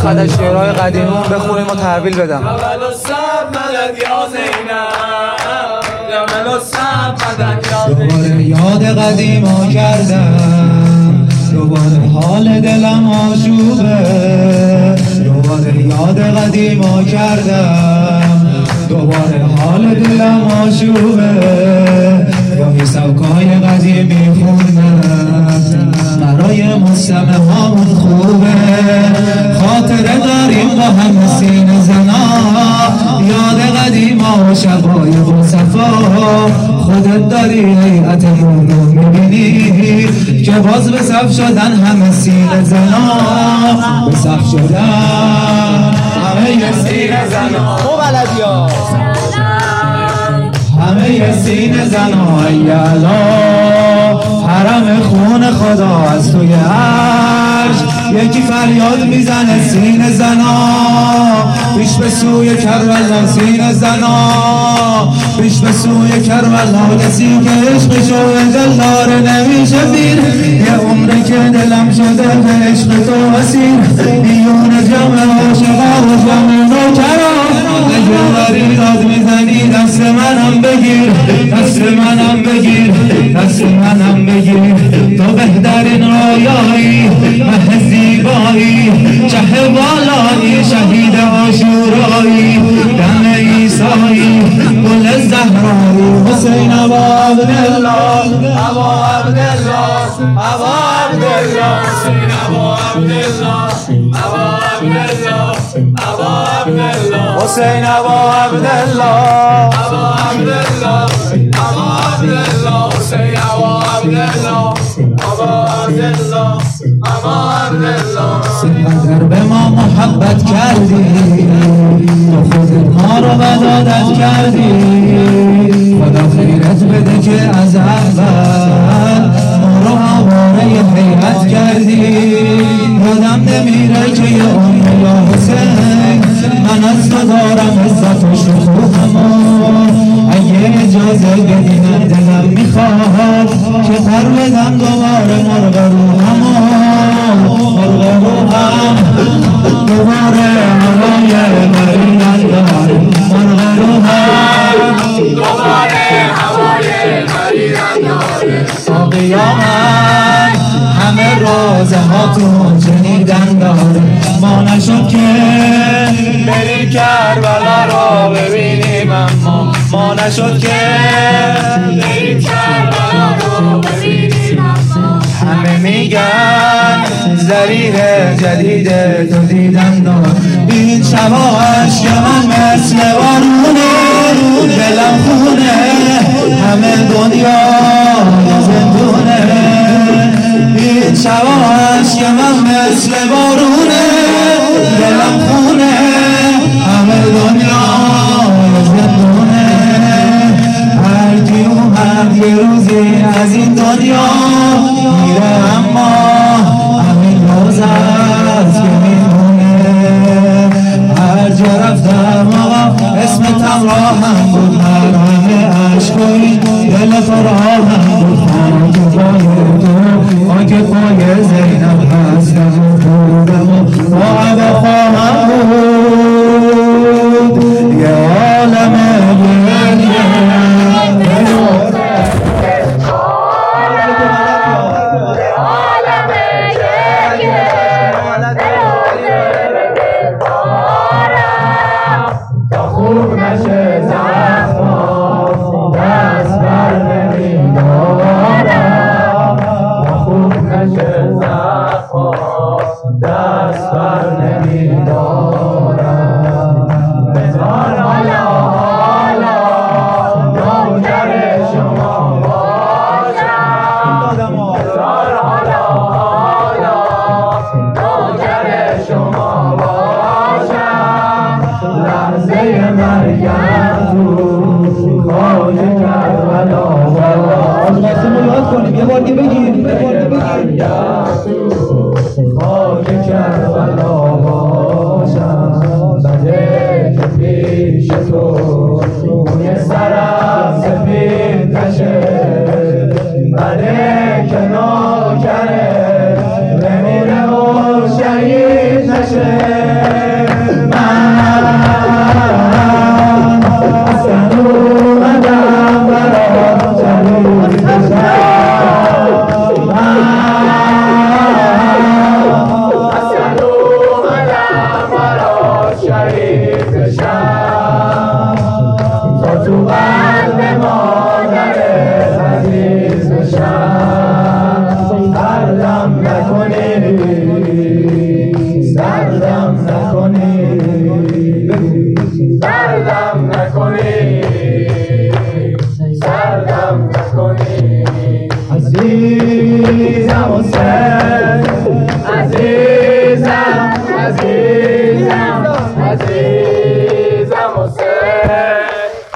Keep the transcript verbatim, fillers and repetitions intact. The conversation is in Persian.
بعد از شعرهای قدیمون بخونیم و تحویل بدم. دوباره یاد قدیما کردم، دوباره حال دلم آشوبه، دوباره یاد قدیما کردم، دوباره حال دلم آشوبه. گاهی سبکای قدیمی خوندم برای مستمع هامون خوبه، خاطره داریم با هم سینه زنا، یاد قدیما و شبای با صفا. خودت داری حیعتمون رو میبینی که باز به صف شدن همه سینه زنا، به صف شدن همه سینه زنا، تو بلدی ها همه سینه زنا. ایالا حرم خون خدا از توی عرش یکی فریاد میزنه سینه زنا، پیش به سوی کربلا سینه زنا، پیش به سوی کربلا. کسی که عشقشو دلدار نمیشه پیر، یه عمره که دلم شده به عشق تو اسیر، بیون جمع عاشقا و جمع نوکرا. اگه داری داد میزنی دست منم بگیر، دست منم بگیر، دست منم بگیر. تو بهترین رویایی، مه زیبایی، چه بالایی، شهید عاشورایی، دم عیسایی، گل زهرایی. حسین ابا عبدالله، ابا عبدالله، ابا عبدالله، حسین ابا عبدالله، ابا عبدالله، ابا عبدالله، حسین ابا عبدالله، ابا عبدالله، ابا عبدالله، حسین ابا عبدالله، ابا عبدالله، ابا عبدالله. قدر به ما محبت کردی، تو خودت ما رو بدادت کردی، خدا خیرت بده که از اول ما رو آواره حیعت کردی. یادم نمیره که یه عمر یا حسین من از تو دارم عزت و شکوهمو، اگه اجازه بدی من دلم میخواد که پر بدم دوباره مرغ روحمو، مرغ روحم دوباره هوای مریض داره، مرغ روحم دوباره هوای مریض داره. تا قیامت همه روزه هاتون شنیدن داره، ما نشد که بریم کربلا رو ببینیم، اما ما نشد که بریم کربلا رو ببینیم، اما همه میگن ذریح جدید تو دیدن دار. این شبا عشق من مثل بارونه، دلم خونه، همه دنیا زندونه. این شبا عشق من مثل بارونه، دلم خونه، همه دنیا زندونه. هر کی اومد یه روزی از این دنیا میره، اما همین روز است که میمونه. هر جا رفتم آقا اسمتم راهم بود، هر همه عشقی دل تو راهم بود. خاک پای تو، خاک پای زینب هستم و بودم و با عبا خواهم بود. یه عالم گریه دست بر نمیدارم. بذار حالا حالا نوکر شما باشم، بذار حالا حالا نوکر شما باشم. لحظه مریم تو خاک کربلا باشم. قاسم رو یاد کنیم یه بار دیگه بگیر، یه بار دیگه بگیر. خاک کربلا باشم، بده که پیش تو روی سرم سفید نشه، بده که نوکره بمیره و شهید نشه. داری